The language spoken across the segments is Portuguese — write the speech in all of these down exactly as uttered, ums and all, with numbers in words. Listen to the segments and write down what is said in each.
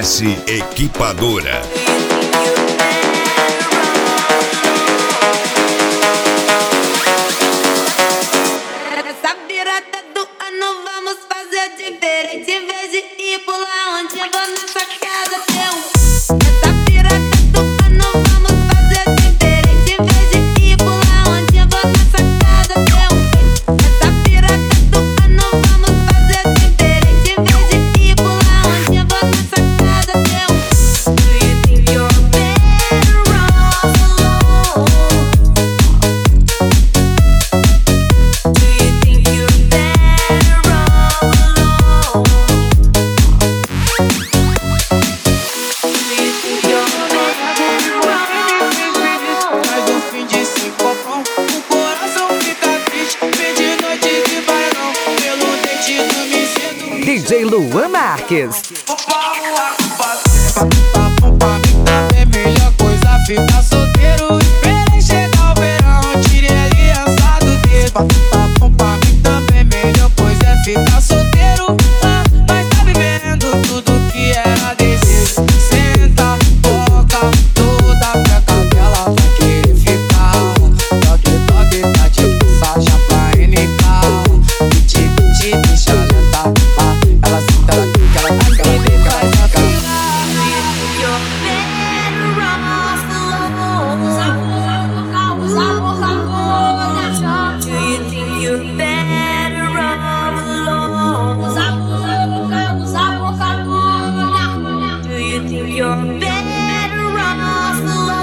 S Equipadora. Nessa virada do ano vamos fazer diferente. Em vez de ir pular onde eu vou nessa casa ter um. Nessa virada do ano vamos fazer diferente. Em vez de ir pular onde eu vou nessa casa ter um. Nessa virada do ano vamos fazer diferente. Em vez de ir pular onde eu vou nessa casa ter um. Do you think you're better off alone? Do you think you're better off alone? Do you think you're better off? Mas no fim de cinco pão, o coração fica triste. Perdi noite de bailão, pelo dente do me cedo. D J Luan Marques. Pra mim também melhor coisa ficar solteiro. Esperei chegar o verão, tirei aliança do dedo. Pra mim também melhor coisa é ficar solteiro. Ah, mas tá vivendo tudo que era desejo. Senta, toca, toda pra cadela vai querer ficar. Toque, toque, tá tipo Sacha pra N K. Te, te deixa lenta. Ah, ela senta, ela fica, ela fica, ela fica, ela fica. You're better off alone. Do you think you're better off alone? Do you think you're better off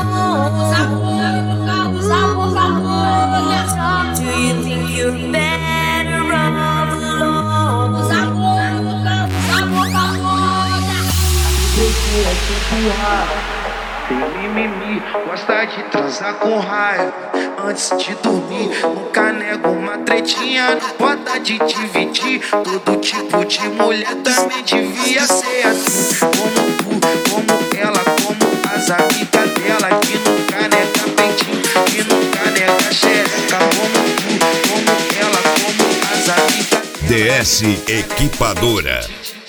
alone? Do you think you're better off alone? Você é tipo raro, tem mimimi, gosta de transar com raiva. Antes de dormir, nunca nego uma tretinha. Não bota de dividir, todo tipo de mulher também devia ser assim. Como tu, como ela, como as amigas dela, que nunca nega peitinho, que nunca nega xereca. Como tu, como ela, como as amigas dela. D S Equipadora.